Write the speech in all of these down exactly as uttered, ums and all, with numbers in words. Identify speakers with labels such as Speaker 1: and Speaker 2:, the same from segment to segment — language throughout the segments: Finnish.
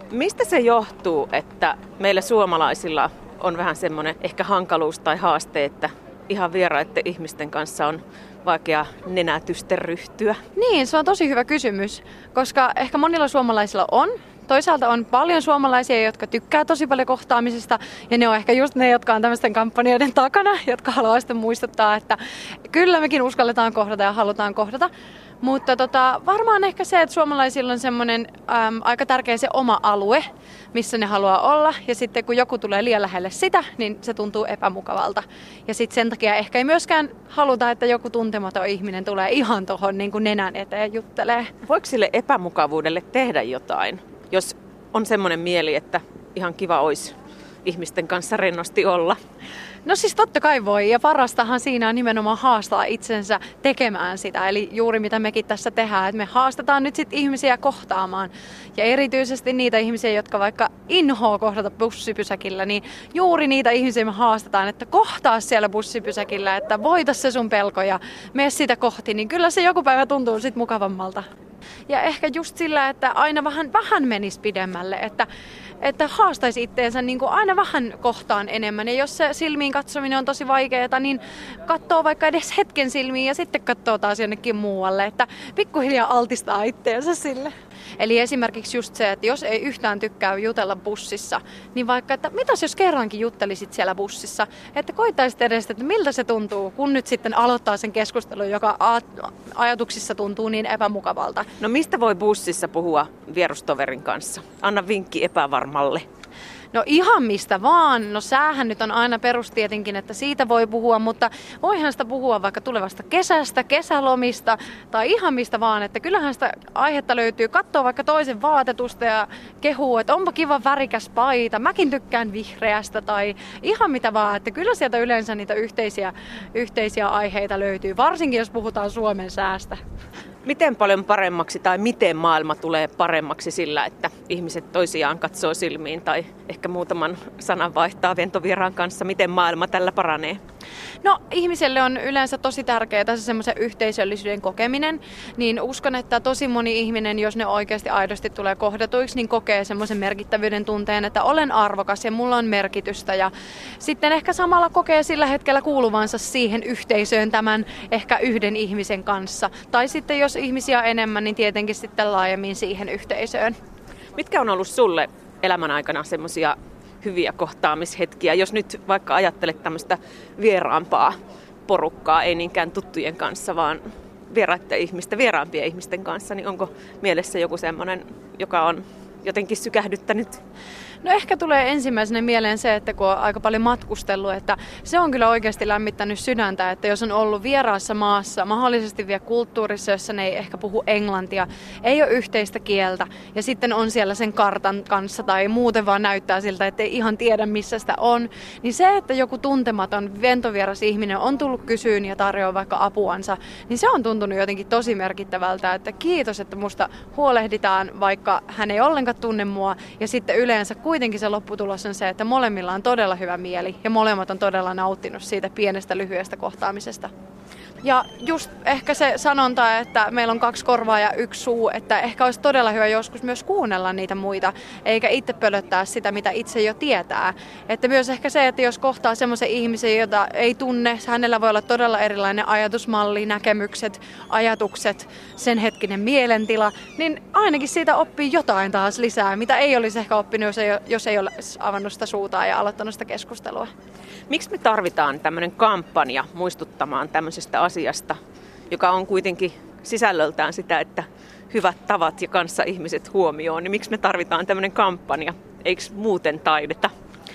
Speaker 1: Mistä se johtuu, että meillä suomalaisilla on vähän semmoinen ehkä hankaluus tai haaste, että ihan vieraiden ihmisten kanssa on vaikea nenätysten ryhtyä?
Speaker 2: Niin, se on tosi hyvä kysymys, koska ehkä monilla suomalaisilla on. Toisaalta on paljon suomalaisia, jotka tykkää tosi paljon kohtaamisesta, ja ne on ehkä just ne, jotka on tämmöisten kampanjoiden takana, jotka haluaa sitten muistuttaa, että kyllä mekin uskalletaan kohdata ja halutaan kohdata. Mutta tota, varmaan ehkä se, että suomalaisilla on semmoinen äm, aika tärkeä se oma alue, missä ne haluaa olla. Ja sitten kun joku tulee liian lähelle sitä, niin se tuntuu epämukavalta. Ja sitten sen takia ehkä ei myöskään haluta, että joku tuntematon ihminen tulee ihan tuohon niin kuin nenän eteen juttelee.
Speaker 1: Voiko sille epämukavuudelle tehdä jotain, jos on semmoinen mieli, että ihan kiva olisi ihmisten kanssa rennosti olla?
Speaker 2: No siis totta kai voi, ja parastahan siinä on nimenomaan haastaa itsensä tekemään sitä, eli juuri mitä mekin tässä tehdään, että me haastetaan nyt sit ihmisiä kohtaamaan, ja erityisesti niitä ihmisiä, jotka vaikka inhoa kohdata bussipysäkillä, niin juuri niitä ihmisiä me haastetaan, että kohtaa siellä bussipysäkillä, että voita se sun pelko ja mene sitä kohti, niin kyllä se joku päivä tuntuu sit mukavammalta. Ja ehkä just sillä, että aina vähän, vähän menisi pidemmälle, että, että haastaisi itteensä niin kuin aina vähän kohtaan enemmän. Ja jos se silmiin katsominen on tosi vaikeaa, niin katsoo vaikka edes hetken silmiin ja sitten katsoo taas jonnekin muualle, että pikkuhiljaa altistaa itteensä sille. Eli esimerkiksi just se, että jos ei yhtään tykkää jutella bussissa, niin vaikka, että mitäs jos kerrankin juttelisit siellä bussissa, että koittaisit edes, että miltä se tuntuu, kun nyt sitten aloittaa sen keskustelun, joka ajatuksissa tuntuu niin epämukavalta.
Speaker 1: No mistä voi bussissa puhua vierustoverin kanssa? Anna vinkki epävarmalle.
Speaker 2: No ihan mistä vaan. No säähän nyt on aina perus tietenkin, että siitä voi puhua, mutta voihan sitä puhua vaikka tulevasta kesästä, kesälomista tai ihan mistä vaan. Että kyllähän sitä aihetta löytyy. Katsoo vaikka toisen vaatetusta ja kehuu, että onpa kiva värikäs paita. Mäkin tykkään vihreästä tai ihan mitä vaan. Että kyllä sieltä yleensä niitä yhteisiä, yhteisiä aiheita löytyy, varsinkin jos puhutaan Suomen säästä.
Speaker 1: Miten paljon paremmaksi tai miten maailma tulee paremmaksi sillä, että ihmiset toisiaan katsoo silmiin tai ehkä muutaman sanan vaihtaa ventovieraan kanssa? Miten maailma tällä paranee?
Speaker 2: No ihmiselle on yleensä tosi tärkeää se semmoisen yhteisöllisyyden kokeminen, niin uskon, että tosi moni ihminen, jos ne oikeasti aidosti tulee kohdatuiksi, niin kokee semmoisen merkittävyyden tunteen, että olen arvokas ja mulla on merkitystä ja sitten ehkä samalla kokee sillä hetkellä kuuluvansa siihen yhteisöön tämän ehkä yhden ihmisen kanssa. Tai sitten jos ihmisiä on enemmän, niin tietenkin sitten laajemmin siihen yhteisöön.
Speaker 1: Mitkä on ollut sulle elämän aikana semmoisia hyviä kohtaamishetkiä, jos nyt vaikka ajattelet tämmöistä vieraampaa porukkaa, ei niinkään tuttujen kanssa, vaan vieraiden ihmisten, vieraampien ihmisten kanssa, niin onko mielessä joku semmoinen, joka on jotenkin sykähdyttänyt?
Speaker 2: No ehkä tulee ensimmäisenä mieleen se, että kun on aika paljon matkustellut, että se on kyllä oikeasti lämmittänyt sydäntä, että jos on ollut vieraassa maassa, mahdollisesti vielä kulttuurissa, jossa ne ei ehkä puhu englantia, ei ole yhteistä kieltä ja sitten on siellä sen kartan kanssa tai muuten vaan näyttää siltä, että ei ihan tiedä missä sitä on, niin se, että joku tuntematon ventovieras ihminen on tullut kysyyn ja tarjoaa vaikka apuansa, niin se on tuntunut jotenkin tosi merkittävältä, että kiitos, että musta huolehditaan, vaikka hän ei ollenkaan tunne mua ja sitten yleensä kuitenkin se lopputulos on se, että molemmilla on todella hyvä mieli ja molemmat on todella nauttinut siitä pienestä lyhyestä kohtaamisesta. Ja just ehkä se sanonta, että meillä on kaksi korvaa ja yksi suu, että ehkä olisi todella hyvä joskus myös kuunnella niitä muita, eikä itse pölöttää sitä, mitä itse jo tietää. Että myös ehkä se, että jos kohtaa semmoisen ihmisen, jota ei tunne, hänellä voi olla todella erilainen ajatusmalli, näkemykset, ajatukset, sen hetkinen mielentila, niin ainakin siitä oppii jotain taas lisää, mitä ei olisi ehkä oppinut, jos ei, jos ei ole avannut sitä suutaan ja aloittanut sitä keskustelua.
Speaker 1: Miksi me tarvitaan tämmöinen kampanja muistuttamaan tämmöisestä asiasta, joka on kuitenkin sisällöltään sitä, että hyvät tavat ja kanssaihmiset huomioon, niin miksi me tarvitaan tämmöinen kampanja? Eikö muuten taideta?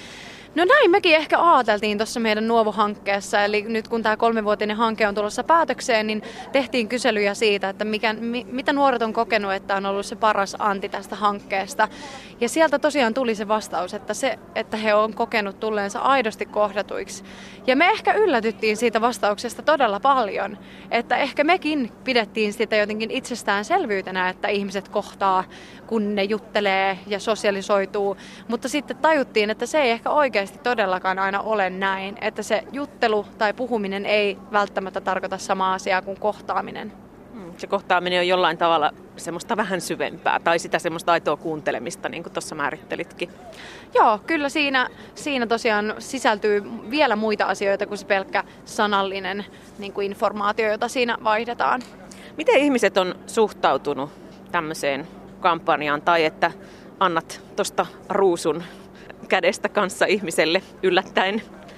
Speaker 2: No näin mekin ehkä ajateltiin tuossa meidän Nuovo-hankkeessa, eli nyt kun tämä kolmevuotinen hanke on tulossa päätökseen, niin tehtiin kyselyjä siitä, että mikä, mi, mitä nuoret on kokenut, että on ollut se paras anti tästä hankkeesta. Ja sieltä tosiaan tuli se vastaus, että se, että he on kokenut tulleensa aidosti kohdatuiksi. Ja me ehkä yllätyttiin siitä vastauksesta todella paljon, että ehkä mekin pidettiin sitä jotenkin itsestäänselvyytenä, että ihmiset kohtaa, kun ne juttelee ja sosialisoituu, mutta sitten tajuttiin, että se ei ehkä oikein todellakaan aina ole näin, että se juttelu tai puhuminen ei välttämättä tarkoita samaa asiaa kuin kohtaaminen.
Speaker 1: se kohtaaminen on jollain tavalla semmoista vähän syvempää tai sitä semmoista aitoa kuuntelemista, niin kuin tuossa määrittelitkin.
Speaker 2: Joo, kyllä siinä, siinä tosiaan sisältyy vielä muita asioita kuin se pelkkä sanallinen niin kuin informaatio, jota siinä vaihdetaan.
Speaker 1: Miten ihmiset on suhtautunut tämmöiseen kampanjaan tai että annat tuosta ruusun kädestä kanssa ihmiselle yllättäen?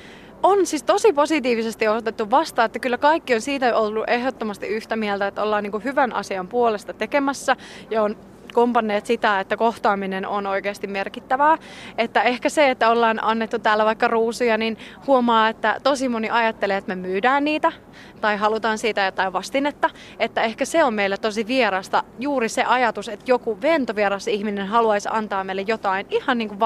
Speaker 2: On siis tosi positiivisesti otettu vastaan, että kyllä kaikki on siitä ollut ehdottomasti yhtä mieltä, että ollaan niin kuin hyvän asian puolesta tekemässä ja on kompanneet sitä, että kohtaaminen on oikeasti merkittävää. Että ehkä se, että ollaan annettu täällä vaikka ruusuja, niin huomaa, että tosi moni ajattelee, että me myydään niitä tai halutaan siitä jotain vastinetta. Että ehkä se on meille tosi vierasta juuri se ajatus, että joku ventovieras ihminen haluaisi antaa meille jotain ihan niin kuin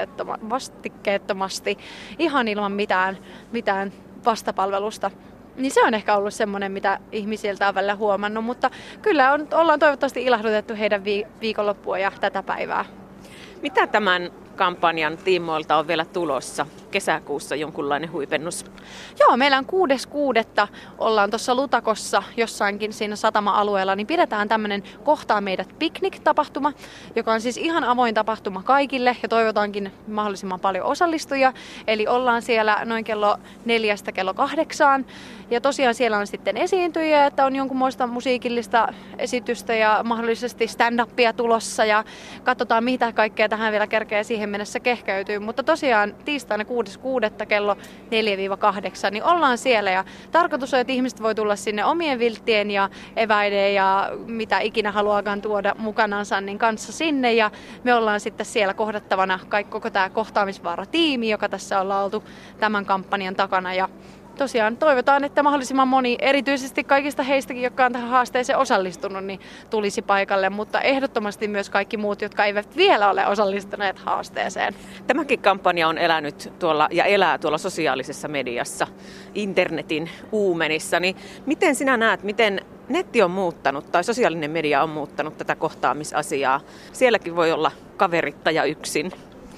Speaker 2: vastikkeettomasti, ihan ilman mitään, mitään vastapalvelusta. Niin se on ehkä ollut semmoinen, mitä ihmisiltä on välillä huomannut, mutta kyllä on, ollaan toivottavasti ilahdutettu heidän viikonloppua ja tätä päivää.
Speaker 1: Mitä tämän kampanjan tiimoilta on vielä tulossa? Kesäkuussa jonkunlainen huipennus?
Speaker 2: Joo, meillä on kuudes kuudetta ollaan tuossa Lutakossa jossainkin siinä satama-alueella, niin pidetään tämmöinen Kohtaa meidät piknik-tapahtuma, joka on siis ihan avoin tapahtuma kaikille ja toivotaankin mahdollisimman paljon osallistujia. Eli ollaan siellä noin kello neljästä kello kahdeksaan ja tosiaan siellä on sitten esiintyjiä, että on jonkunmoista musiikillista esitystä ja mahdollisesti stand-upia tulossa ja katsotaan mitä kaikkea tähän vielä kerkeä siihen mennessä kehkeytyy, mutta tosiaan tiistaina kuudes kuudetta kello neljä kahdeksan, niin ollaan siellä ja tarkoitus on, että ihmiset voi tulla sinne omien vilttien ja eväiden ja mitä ikinä haluaakaan tuoda mukanansa niin kanssa sinne ja me ollaan sitten siellä kohdattavana kaikki, koko tämä kohtaamisvaara-tiimi, joka tässä ollaan oltu tämän kampanjan takana ja tosiaan toivotaan, että mahdollisimman moni, erityisesti kaikista heistäkin, jotka on tähän haasteeseen osallistunut, niin tulisi paikalle, mutta ehdottomasti myös kaikki muut, jotka eivät vielä ole osallistuneet haasteeseen.
Speaker 1: Tämäkin kampanja on elänyt tuolla ja elää tuolla sosiaalisessa mediassa, internetin uumenissa, niin miten sinä näet, miten netti on muuttanut tai sosiaalinen media on muuttanut tätä kohtaamisasiaa? Sielläkin voi olla kaverittaja yksin.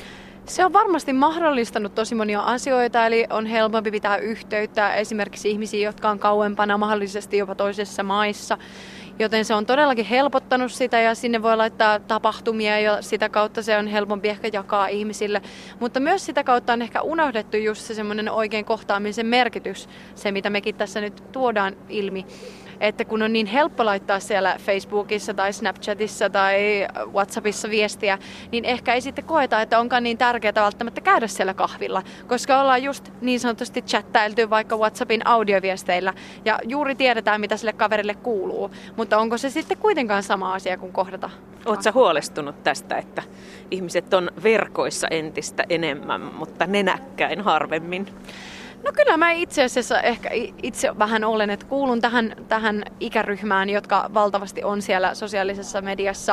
Speaker 2: Se on varmasti mahdollistanut tosi monia asioita, eli on helpompi pitää yhteyttä esimerkiksi ihmisiin, jotka on kauempana, mahdollisesti jopa toisessa maissa. Joten se on todellakin helpottanut sitä ja sinne voi laittaa tapahtumia ja sitä kautta se on helpompi ehkä jakaa ihmisille. Mutta myös sitä kautta on ehkä unohdettu just se semmoinen oikein kohtaamisen merkitys, se mitä mekin tässä nyt tuodaan ilmi. Että kun on niin helppo laittaa siellä Facebookissa tai Snapchatissa tai WhatsAppissa viestiä, niin ehkä ei sitten koeta, että onkaan niin tärkeää välttämättä käydä siellä kahvilla, koska ollaan just niin sanotusti chattailtu vaikka WhatsAppin audioviesteillä ja juuri tiedetään, mitä sille kaverille kuuluu. Mutta onko se sitten kuitenkaan sama asia kuin kohdata?
Speaker 1: Oletko sä huolestunut tästä, että ihmiset on verkoissa entistä enemmän, mutta nenäkkäin harvemmin?
Speaker 2: No kyllä mä itse asiassa ehkä itse vähän olen, että kuulun tähän, tähän ikäryhmään, jotka valtavasti on siellä sosiaalisessa mediassa.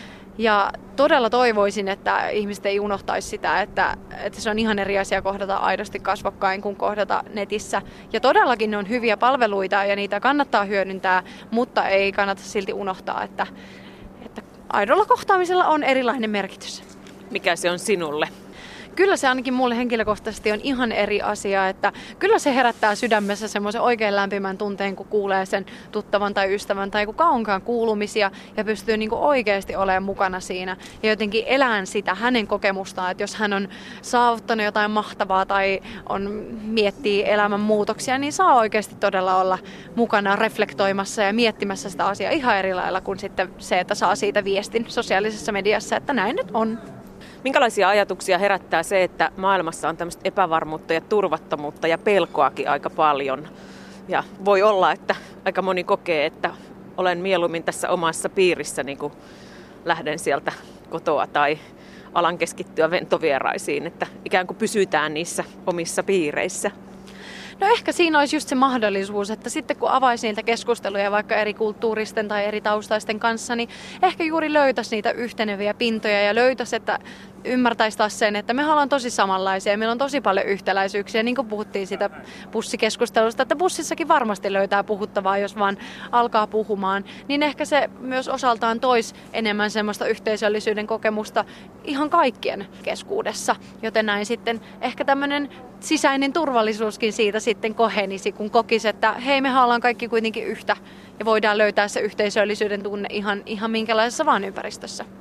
Speaker 2: Ja todella toivoisin, että ihmiset ei unohtaisi sitä, että, että se on ihan eri asia kohdata aidosti kasvokkain kuin kohdata netissä. Ja todellakin ne on hyviä palveluita ja niitä kannattaa hyödyntää, mutta ei kannata silti unohtaa, että, että aidolla kohtaamisella on erilainen merkitys.
Speaker 1: Mikä se on sinulle?
Speaker 2: Kyllä se ainakin mulle henkilökohtaisesti on ihan eri asia, että kyllä se herättää sydämessä semmoisen oikein lämpimän tunteen, kun kuulee sen tuttavan tai ystävän tai kuka onkaan kuulumisia ja pystyy niinku oikeasti olemaan mukana siinä ja jotenkin elään sitä hänen kokemustaan, että jos hän on saavuttanut jotain mahtavaa tai on, miettii elämän muutoksia, niin saa oikeasti todella olla mukana reflektoimassa ja miettimässä sitä asiaa ihan eri lailla kuin sitten se, että saa siitä viestin sosiaalisessa mediassa, että näin nyt on.
Speaker 1: Minkälaisia ajatuksia herättää se, että maailmassa on tämmöistä epävarmuutta ja turvattomuutta ja pelkoakin aika paljon? Ja voi olla, että aika moni kokee, että olen mieluummin tässä omassa piirissä, niin kuin lähden sieltä kotoa tai alan keskittyä ventovieraisiin, että ikään kuin pysytään niissä omissa piireissä.
Speaker 2: No ehkä siinä olisi just se mahdollisuus, että sitten kun avaisi niitä keskusteluja vaikka eri kulttuuristen tai eri taustaisten kanssa, niin ehkä juuri löytäisi niitä yhteneviä pintoja ja löytäisi, että ymmärtäisi taas sen, että me ollaan tosi samanlaisia ja meillä on tosi paljon yhtäläisyyksiä, niin kuin puhuttiin siitä bussikeskustelusta, että bussissakin varmasti löytää puhuttavaa, jos vaan alkaa puhumaan, niin ehkä se myös osaltaan toisi enemmän semmoista yhteisöllisyyden kokemusta ihan kaikkien keskuudessa, joten näin sitten ehkä tämmöinen sisäinen turvallisuuskin siitä sitten kohenisi, kun kokisi, että hei, me ollaan kaikki kuitenkin yhtä ja voidaan löytää se yhteisöllisyyden tunne ihan, ihan minkälaisessa vaan ympäristössä.